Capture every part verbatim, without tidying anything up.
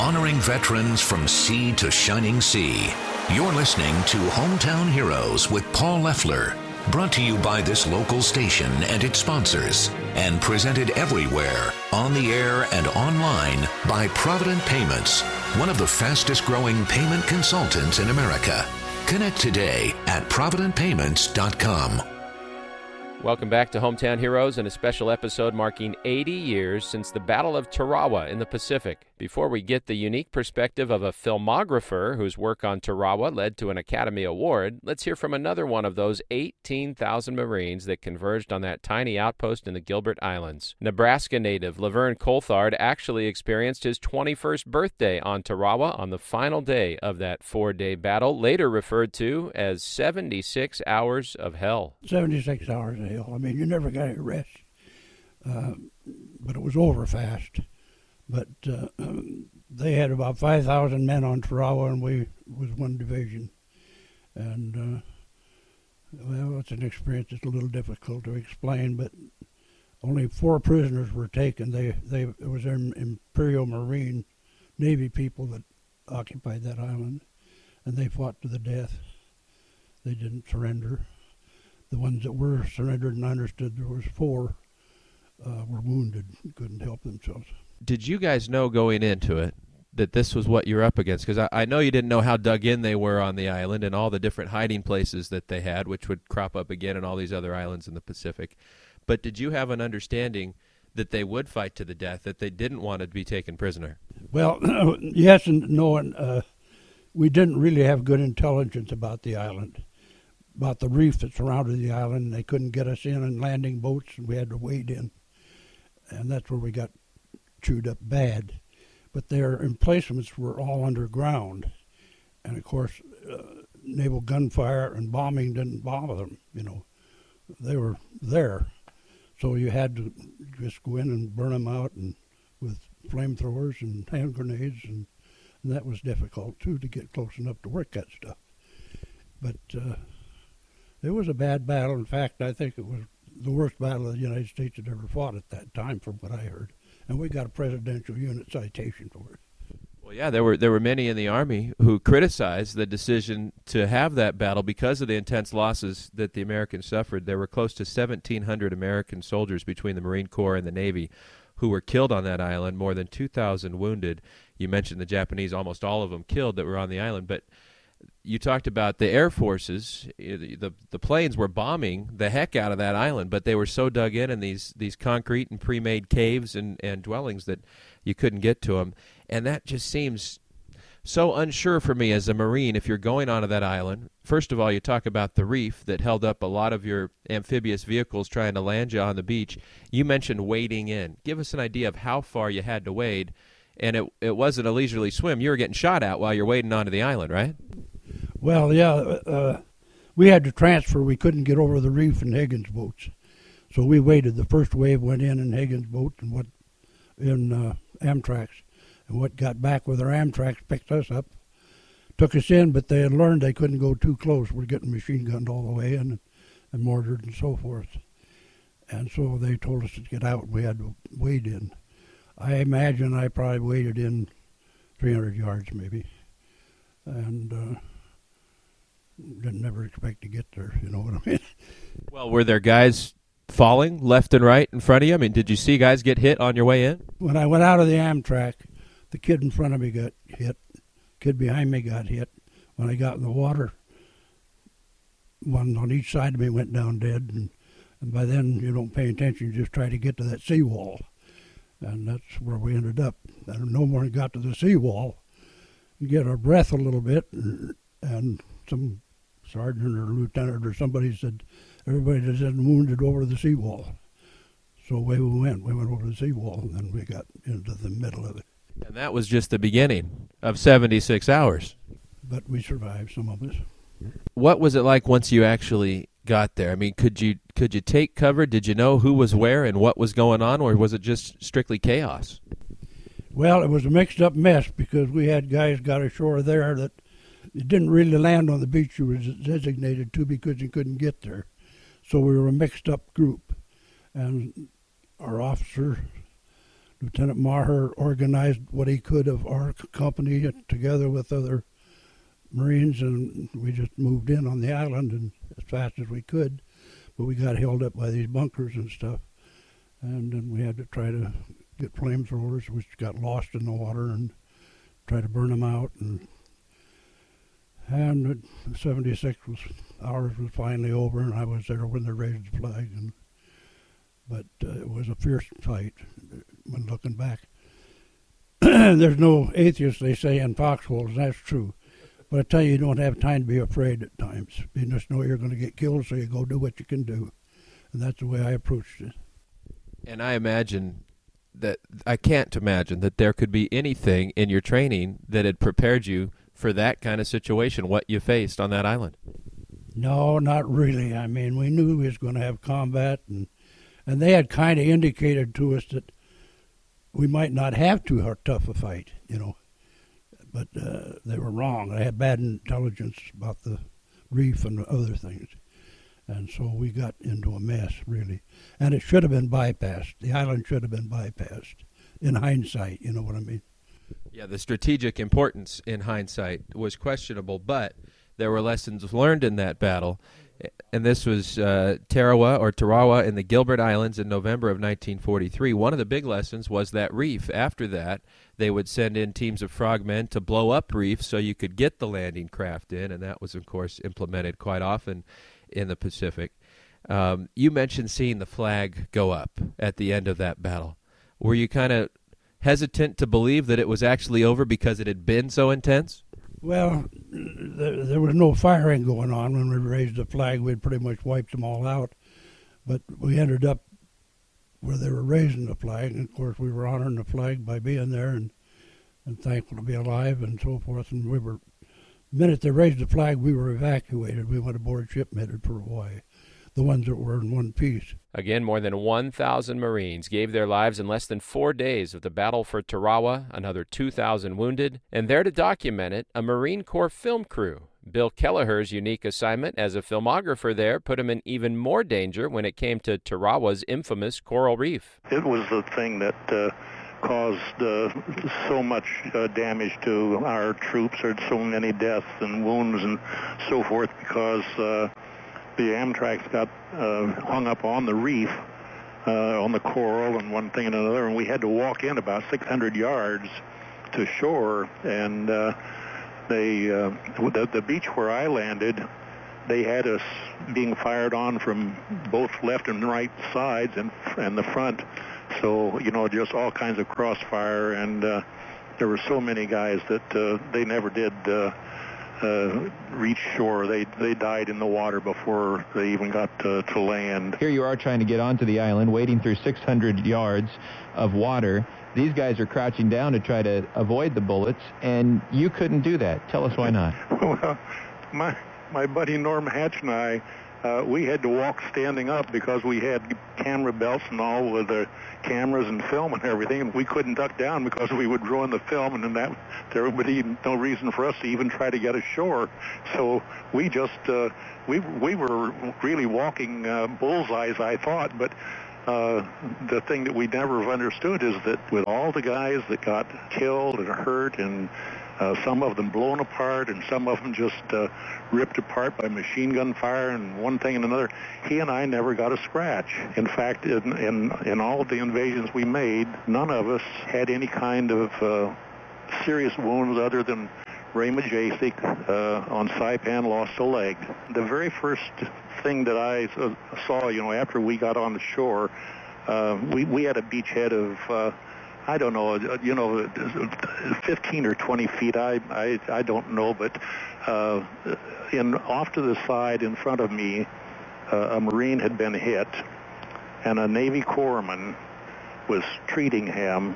honoring veterans from sea to shining sea. You're listening to Hometown Heroes with Paul Leffler, brought to you by this local station and its sponsors, and presented everywhere, on the air and online, by Provident Payments, one of the fastest growing payment consultants in America. Connect today at provident payments dot com. Welcome back to Hometown Heroes and a special episode marking eighty years since the Battle of Tarawa in the Pacific. Before we get the unique perspective of a filmographer whose work on Tarawa led to an Academy Award, let's hear from another one of those eighteen thousand Marines that converged on that tiny outpost in the Gilbert Islands. Nebraska native Laverne Coulthard actually experienced his twenty-first birthday on Tarawa on the final day of that four-day battle, later referred to as seventy-six hours of hell. seventy-six hours of hell. I mean, you never got any rest, uh, but it was over fast. But uh, they had about five thousand men on Tarawa, and we was one division. And, uh, well, it's an experience that's a little difficult to explain, but only four prisoners were taken. They, they It was Imperial Marine Navy people that occupied that island, and they fought to the death. They didn't surrender. The ones that were surrendered and understood there was four uh, were wounded, couldn't help themselves. Did you guys know going into it that this was what you're up against? Because I, I know you didn't know how dug in they were on the island and all the different hiding places that they had, which would crop up again in all these other islands in the Pacific. But did you have an understanding that they would fight to the death, that they didn't want to be taken prisoner? Well, yes and no. And, uh, we didn't really have good intelligence about the island, about the reef that surrounded the island. They couldn't get us in in landing boats, and we had to wade in. And that's where we got chewed up bad. But their emplacements were all underground. And, of course, uh, naval gunfire and bombing didn't bother them, you know. They were there. So you had to just go in and burn them out and with flamethrowers and hand grenades, and, and that was difficult, too, to get close enough to work that stuff. But uh, it was a bad battle. In fact, I think it was the worst battle the United States had ever fought at that time, from what I heard. And we got a presidential unit citation for it. Well, yeah, there were there were many in the Army who criticized the decision to have that battle because of the intense losses that the Americans suffered. There were close to seventeen hundred American soldiers between the Marine Corps and the Navy who were killed on that island, more than two thousand wounded. You mentioned the Japanese, almost all of them killed that were on the island, but you talked about the air forces. The the planes were bombing the heck out of that island, but they were so dug in in these these concrete and pre-made caves and, and dwellings that you couldn't get to them. And that just seems so unsure for me as a Marine. If you're going onto that island, first of all, you talk about the reef that held up a lot of your amphibious vehicles trying to land you on the beach. You mentioned wading in. Give us an idea of how far you had to wade. And it it wasn't a leisurely swim. You were getting shot at while you're wading onto the island, right? Well, yeah, uh, we had to transfer. We couldn't get over the reef in Higgins boats. So we waited. The first wave went in in Higgins boat and what in uh, Amtrak's. And what got back with our Amtrak's picked us up, took us in, but they had learned they couldn't go too close. We're getting machine gunned all the way in and, and mortared and so forth. And so they told us to get out. We had to wade in. I imagine I probably waded in three hundred yards maybe. And uh, didn't never expect to get there, you know what I mean? Well, were there guys falling left and right in front of you? I mean, did you see guys get hit on your way in? When I went out of the Amtrak, the kid in front of me got hit. Kid behind me got hit. When I got in the water, one on each side of me went down dead. And, and by then, you don't pay attention. You just try to get to that seawall. And that's where we ended up. And no more got to the seawall. You get our breath a little bit, and, and some sergeant or lieutenant or somebody said, everybody that's been wounded over the seawall. So away we went. We went over the seawall, and then we got into the middle of it. And that was just the beginning of seventy-six hours. But we survived, some of us. What was it like once you actually got there? I mean, could you could you take cover? Did you know who was where and what was going on, or was it just strictly chaos? Well, it was a mixed-up mess because we had guys got ashore there that it didn't really land on the beach you was designated to because you couldn't get there. So we were a mixed-up group. And our officer, Lieutenant Maher organized what he could of our company together with other Marines, and we just moved in on the island and as fast as we could. But we got held up by these bunkers and stuff, and then we had to try to get flamethrowers, which got lost in the water, and try to burn them out. And and seventy-six was ours was finally over, and I was there when they raised the flag. And but uh, it was a fierce fight when looking back. There's no atheists, they say, in foxholes, and that's true. But I tell you, you don't have time to be afraid at times. You just know you're going to get killed, so you go do what you can do. And that's the way I approached it. And I imagine that, I can't imagine that there could be anything in your training that had prepared you for that kind of situation, what you faced on that island. No, not really. I mean, we knew we was going to have combat, and and they had kind of indicated to us that we might not have too tough a fight, you know. But uh, they were wrong. They had bad intelligence about the reef and other things. And so we got into a mess, really. And it should have been bypassed. The island should have been bypassed, in hindsight, you know what I mean? Yeah, the strategic importance in hindsight was questionable, but there were lessons learned in that battle. And this was uh, Tarawa or Tarawa in the Gilbert Islands in November of nineteen forty-three. One of the big lessons was that reef. After that, they would send in teams of frogmen to blow up reefs so you could get the landing craft in, and that was, of course, implemented quite often in the Pacific. Um, you mentioned seeing the flag go up at the end of that battle. Were you kind of hesitant to believe that it was actually over because it had been so intense? Well, there, there was no firing going on when we raised the flag. We'd pretty much wiped them all out. But we ended up where they were raising the flag, and of course we were honoring the flag by being there and, and thankful to be alive and so forth. And we were, the minute they raised the flag, we were evacuated. We went aboard ship and headed for Hawaii, the ones that were in one piece. Again, more than one thousand Marines gave their lives in less than four days of the battle for Tarawa, another two thousand wounded, and there to document it, a Marine Corps film crew. Bill Kelleher's unique assignment as a filmographer there put him in even more danger when it came to Tarawa's infamous coral reef. It was the thing that uh, caused uh, so much uh, damage to our troops, or so many deaths and wounds and so forth, because uh, the Amtracs got uh, hung up on the reef, uh, on the coral and one thing and another, and we had to walk in about six hundred yards to shore, and uh, they, uh, the, the beach where I landed, they had us being fired on from both left and right sides and, and the front, so, you know, just all kinds of crossfire, and uh, there were so many guys that uh, they never did uh, Uh, reach shore. They they died in the water before they even got to, to land. Here you are trying to get onto the island, wading through six hundred yards of water. These guys are crouching down to try to avoid the bullets, and you couldn't do that. Tell us why not. Well, my my buddy Norm Hatch and I, uh, we had to walk standing up because we had camera belts and all with the cameras and film and everything, and we couldn't duck down because we would ruin the film, and then that there would be no reason for us to even try to get ashore. So we just uh, we we were really walking uh, bullseyes, I thought, but uh, the thing that we never have understood is that with all the guys that got killed and hurt, and uh, some of them blown apart and some of them just uh, ripped apart by machine gun fire and one thing and another, he and I never got a scratch. In fact, in, in, in all of the invasions we made, none of us had any kind of uh, serious wounds other than Ray Majasic uh, on Saipan lost a leg. The very first thing that I uh, saw, you know, after we got on the shore, uh, we, we had a beachhead of, uh, I don't know, you know, fifteen or twenty feet, I, I, I don't know, but uh, in off to the side in front of me, uh, a Marine had been hit, and a Navy corpsman was treating him,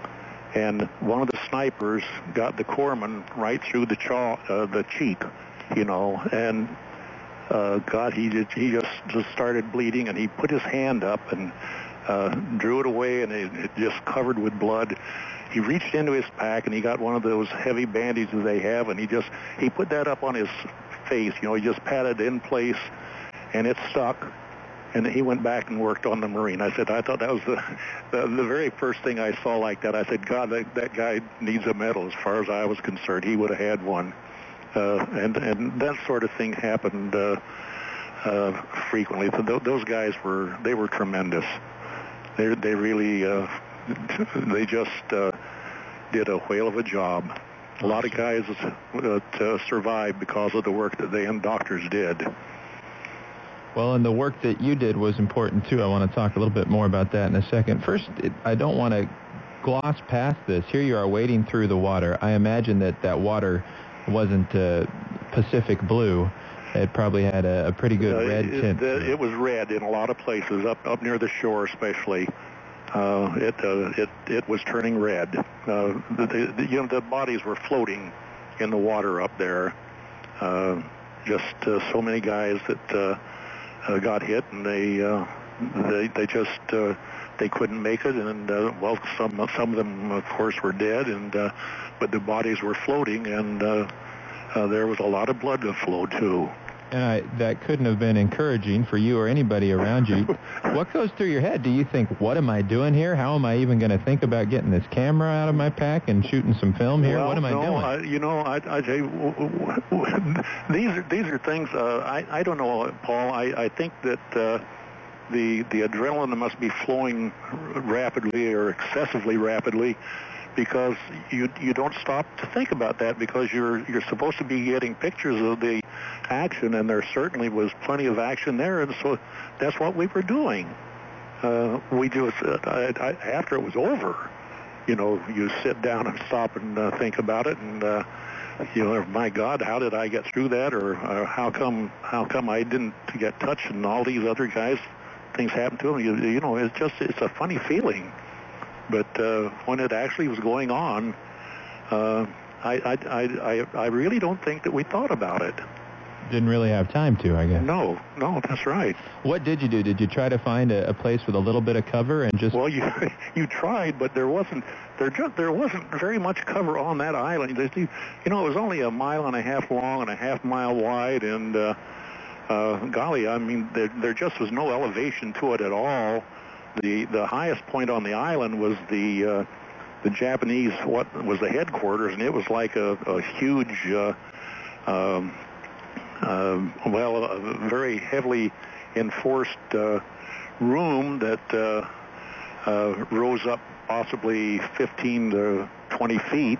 and one of the snipers got the corpsman right through the jaw, uh, the cheek, you know, and uh, God, he did, he just, just started bleeding, and he put his hand up and uh, drew it away, and it, it just covered with blood. He reached into his pack, and he got one of those heavy bandages they have, and he just, he put that up on his face, you know, he just patted it in place, and it stuck. and he went back and worked on the Marine. I said, I thought that was the, the, the very first thing I saw like that. I said, God, that, that guy needs a medal as far as I was concerned. He would have had one. Uh, and, and that sort of thing happened uh, uh, frequently. So th- those guys were, they were tremendous. They, they really, uh, they just uh, did a whale of a job. A lot of guys uh, to survive because of the work that they and doctors did. Well, and the work that you did was important, too. I want to talk a little bit more about that in a second. First, it, I don't want to gloss past this. Here you are wading through the water. I imagine that that water wasn't uh, Pacific blue. It probably had a, a pretty good uh, red it, tint. The, it was red in a lot of places, up up near the shore especially. Uh, it uh, it it was turning red. Uh, the, the, you know, the bodies were floating in the water up there. Uh, just uh, so many guys that uh, uh, got hit, and they uh, they they just uh, they couldn't make it. And uh, well, some some of them, of course, were dead, and uh, but the bodies were floating, and uh, uh, there was a lot of blood that flowed too. And I, that couldn't have been encouraging for you or anybody around you. What goes through your head? Do you think, what am I doing here? How am I even going to think about getting this camera out of my pack and shooting some film here? Well, what am I no, doing? I, you know, I, I tell you, these are these are things. Uh, I I don't know, Paul. I, I think that uh, the the adrenaline must be flowing rapidly or excessively rapidly, because you you don't stop to think about that, because you're you're supposed to be getting pictures of the action, and there certainly was plenty of action there, and so that's what we were doing. Uh, we just uh, I, I, after it was over, you know, you sit down and stop and uh, think about it, and uh, you know, my God, how did I get through that, or uh, how come how come I didn't get touched, and all these other guys, things happened to them. You, you know, it's just it's a funny feeling. But uh, when it actually was going on, uh, I, I, I, I really don't think that we thought about it. Didn't really have time to, I guess. No, no, that's right. What did you do? Did you try to find a, a place with a little bit of cover and just? Well, you you tried, but there wasn't there just there wasn't very much cover on that island. You know, it was only a mile and a half long and a half mile wide, and uh, uh, golly, I mean, there there just was no elevation to it at all. The the highest point on the island was the uh, the Japanese, what was the headquarters, and it was like a, a huge, uh, um, uh, well, a very heavily enforced uh, room that uh, uh, rose up possibly fifteen to twenty feet,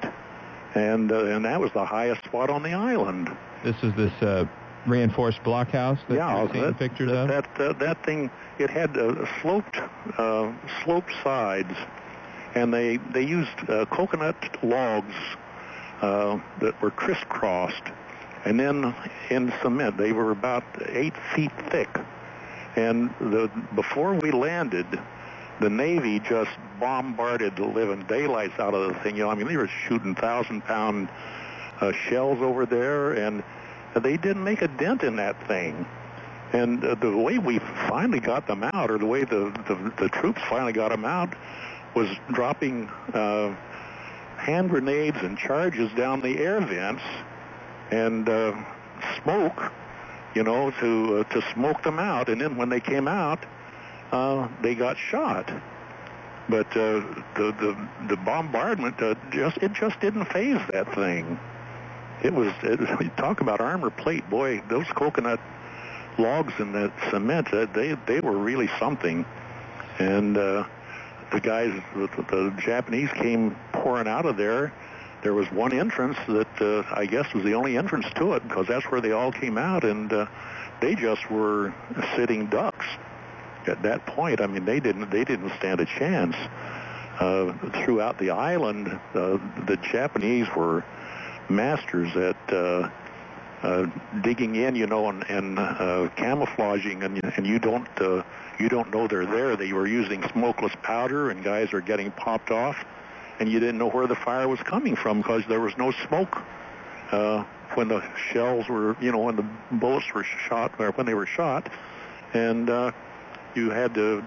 and uh, and that was the highest spot on the island. This is this uh, reinforced blockhouse that yeah, you're seeing that, pictures that, of? That, uh, that thing, it had uh, sloped uh, sloped sides, and they they used uh, coconut logs uh, that were crisscrossed, and then in cement. They were about eight feet thick, and the before we landed, the Navy just bombarded the living daylights out of the thing. You know, I mean, they were shooting thousand-pound uh, shells over there, and they didn't make a dent in that thing. And uh, the way we finally got them out, or the way the, the, the troops finally got them out, was dropping uh, hand grenades and charges down the air vents and uh, smoke, you know, to uh, to smoke them out. And then when they came out, uh, they got shot. But uh, the, the the bombardment uh, just it just didn't phase that thing. It was, it was, you talk about armor plate, boy, those coconut logs and that cement, uh, they they were really something. And uh, the guys, the, the Japanese came pouring out of there. There was one entrance that uh, I guess was the only entrance to it, because that's where they all came out, and uh, they just were sitting ducks at that point. I mean, they didn't they didn't stand a chance. Uh, throughout the island, uh, the Japanese were masters at uh, uh, digging in, you know, and, and uh, camouflaging, and, and you don't uh, you don't know they're there. They were using smokeless powder, and guys are getting popped off, and you didn't know where the fire was coming from because there was no smoke uh, when the shells were, you know, when the bullets were shot, or when they were shot, and uh, you had to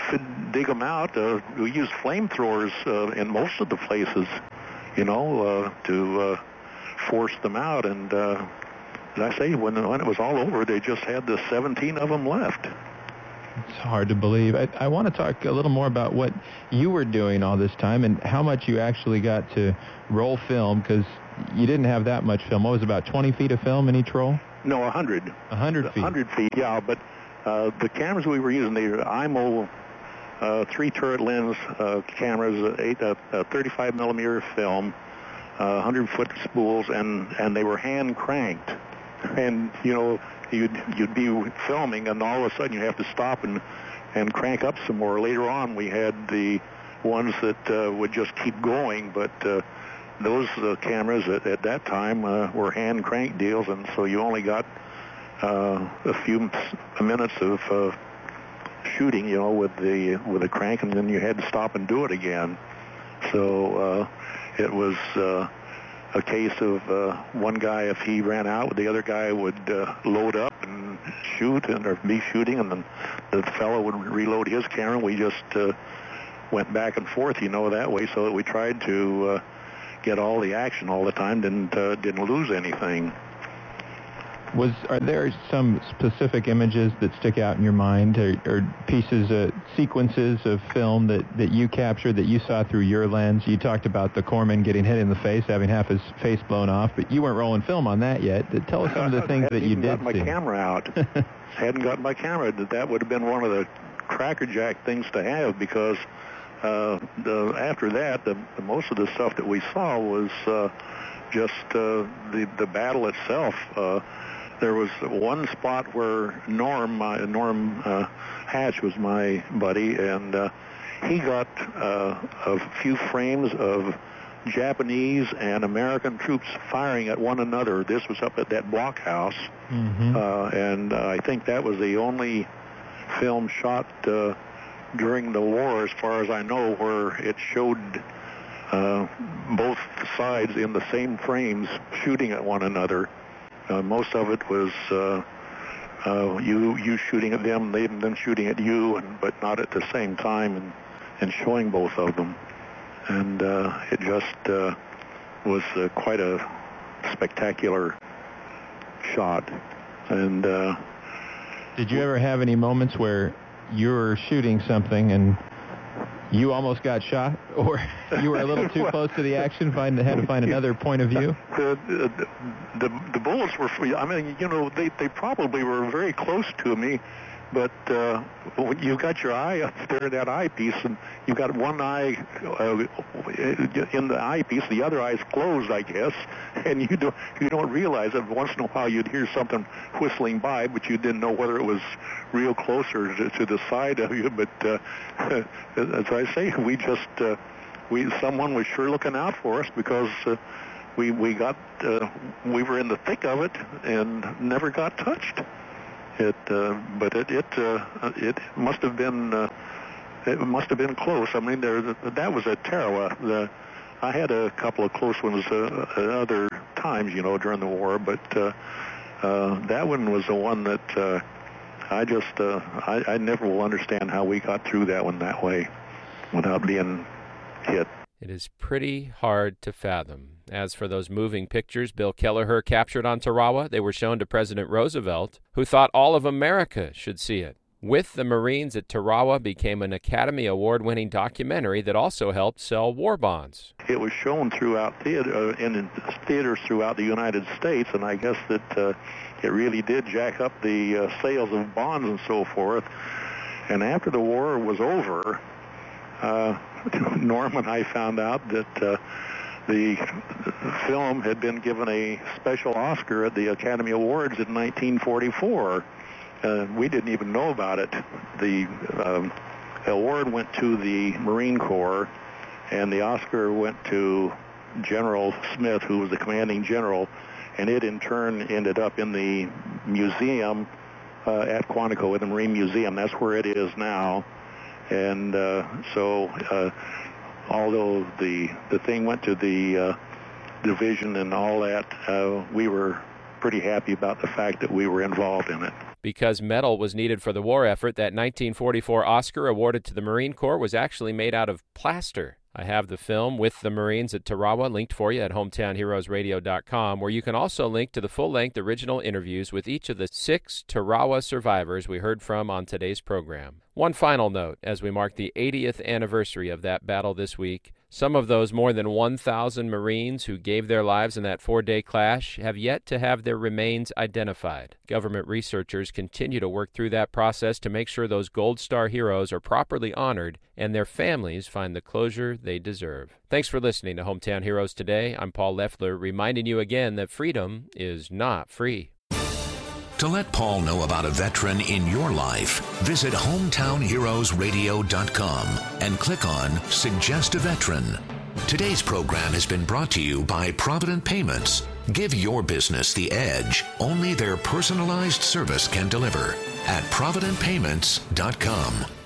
dig them out. Uh, we used flamethrowers uh, in most of the places, you know, uh, to uh, force them out. And uh, as I say, when when it was all over, they just had the seventeen of them left. It's hard to believe. I, I want to talk a little more about what you were doing all this time and how much you actually got to roll film, because you didn't have that much film. What was it, about twenty feet of film in each roll? No, one hundred. one hundred feet. one hundred feet, yeah. But uh, the cameras we were using, they were I M O uh, three turret lens uh, cameras, eight, uh, uh, thirty-five millimeter film, uh, one hundred foot spools, and, and they were hand cranked. And, you know, you'd, you'd be filming, and all of a sudden you have to stop and, and crank up some more. Later on, we had the ones that uh, would just keep going, but uh, those uh, cameras at, at that time uh, were hand crank deals, and so you only got uh, a few minutes of uh, shooting, you know, with the with the crank, and then you had to stop and do it again. So uh, it was uh, a case of uh, one guy, if he ran out, the other guy would uh, load up and shoot, and or be shooting, and then the fellow would reload his camera. We just uh, went back and forth, you know, that way, so that we tried to uh, get all the action all the time, didn't uh, didn't lose anything. Was are there some specific images that stick out in your mind, or, or pieces, uh, sequences of film that, that you captured that you saw through your lens? You talked about the corpsman getting hit in the face, having half his face blown off, but you weren't rolling film on that yet. Tell us some of the things that you did see. Hadn't gotten my camera out. Hadn't gotten my camera. That would have been one of the crackerjack things to have, because uh, the, after that, the, the most of the stuff that we saw was uh, just uh, the the battle itself. Uh, There was one spot where Norm, uh, Norm uh, Hatch was my buddy, and uh, he got uh, a few frames of Japanese and American troops firing at one another. This was up at that blockhouse, mm-hmm. uh, and uh, I think that was the only film shot uh, during the war, as far as I know, where it showed uh, both sides in the same frames shooting at one another. Uh, most of it was uh, uh, you you shooting at them, they them shooting at you, and, but not at the same time, and, and showing both of them. And uh, it just uh, was uh, quite a spectacular shot. And uh, did you ever have any moments where you were shooting something and you almost got shot, or you were a little too close to the action, find had to find another point of view? The, the, the, the bullets were free. I mean, you know, they, they probably were very close to me, but uh, when you got your eye up there in that eyepiece, and you got one eye uh, in the eyepiece, the other eye's closed, I guess, and you don't you don't realize it. Once in a while, you'd hear something whistling by, but you didn't know whether it was real close or to, to the side of you. But uh, as I say, we just uh, we someone was sure looking out for us, because uh, we we got uh, we were in the thick of it and never got touched. It, uh, but it it uh, it must have been uh, it must have been close. I mean, there that was at Tarawa. The, I had a couple of close ones uh, at other times, you know, during the war, but uh, uh, that one was the one that uh, I just uh, I, I never will understand how we got through that one that way without being hit. It is pretty hard to fathom. As for those moving pictures Bill Kelleher captured on Tarawa, they were shown to President Roosevelt, who thought all of America should see it. With the Marines at Tarawa became an Academy Award-winning documentary that also helped sell war bonds. It was shown throughout theater, uh, in theaters throughout the United States, and I guess that uh, it really did jack up the uh, sales of bonds and so forth. And after the war was over, uh, Norm and I found out that uh, the film had been given a special Oscar at the Academy Awards in nineteen forty-four. Uh, we didn't even know about it. The um, award went to the Marine Corps, and the Oscar went to General Smith, who was the commanding general, and it in turn ended up in the museum uh, at Quantico, in the Marine Museum. That's where it is now. And uh, so, uh, although the the thing went to the uh, division and all that, uh, we were pretty happy about the fact that we were involved in it. Because metal was needed for the war effort, that nineteen forty-four Oscar awarded to the Marine Corps was actually made out of plaster. I have the film with the Marines at Tarawa linked for you at hometown heroes radio dot com, where you can also link to the full-length original interviews with each of the six Tarawa survivors we heard from on today's program. One final note, as we mark the eightieth anniversary of that battle this week, some of those more than one thousand Marines who gave their lives in that four-day clash have yet to have their remains identified. Government researchers continue to work through that process to make sure those Gold Star heroes are properly honored and their families find the closure they deserve. Thanks for listening to Hometown Heroes today. I'm Paul Leffler, reminding you again that freedom is not free. To let Paul know about a veteran in your life, visit hometown heroes radio dot com and click on Suggest a Veteran. Today's program has been brought to you by Provident Payments. Give your business the edge only their personalized service can deliver at provident payments dot com.